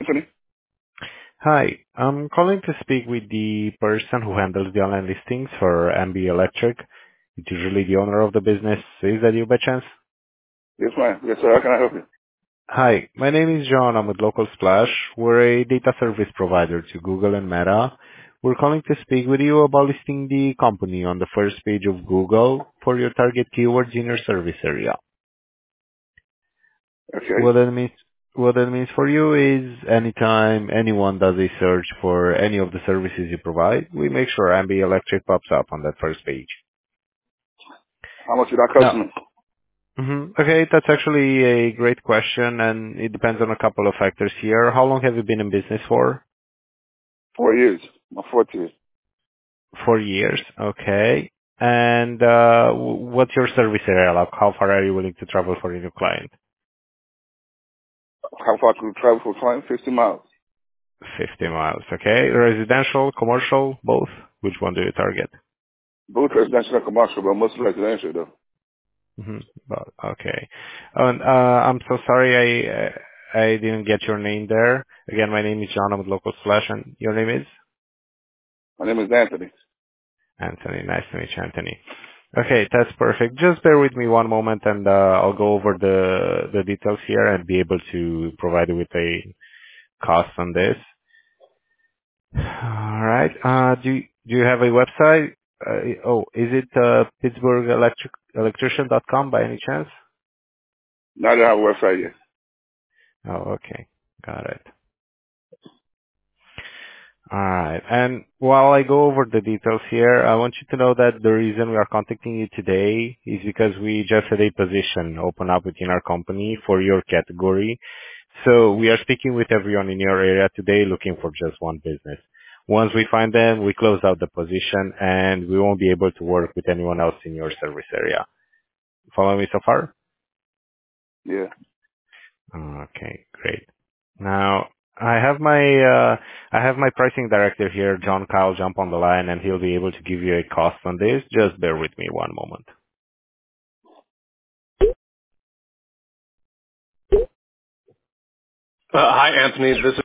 Anthony? Hi. I'm calling to speak with the person who handles the online listings for MB Electric. It's usually the owner of the business. Is that you by chance? Yes, ma'am. Yes, sir. How can I help you? Hi, my name is John. I'm with Local Splash. We're a data service provider to Google and Meta. We're calling to speak with you about listing the company on the first page of Google for your target keywords in your service area. Okay. What that means for you is anytime anyone does a search for any of the services you provide, we make sure MB Electric pops up on that first page. How much did that cost Now, me? okay, that's actually a great question, and it depends on a couple of factors here. How long have you been in business for? 4 years. My fourth year. 4 years, okay. And what's your service area like? How far are you willing to travel for a new client? How far can we travel for a client? 50 miles. 50 miles, okay. Residential, commercial, both? Which one do you target? Both residential and commercial, but mostly residential, though. Mm-hmm. But okay. And I'm so sorry I didn't get your name there. Again, my name is John. I'm with Local Slash, and your name is My name is Anthony. Anthony. Nice to meet you, Anthony. Okay, that's perfect. Just bear with me one moment, and I'll go over the details here and be able to provide you with a cost on this. All right. Do you have a website? Is it pittsburghelectrician.com by any chance? Now they have a website yet. Oh, okay. Got it. All right. And while I go over the details here, I want you to know that the reason we are contacting you today is because we just had a position open up within our company for your category. So we are speaking with everyone in your area today looking for just one business. Once we find them, we close out the position and we won't be able to work with anyone else in your service area. Follow me so far? Yeah. Okay, great. Now, I have my pricing director here, John Kyle, jump on the line, and he'll be able to give you a cost on this. Just bear with me one moment. Hi, Anthony. This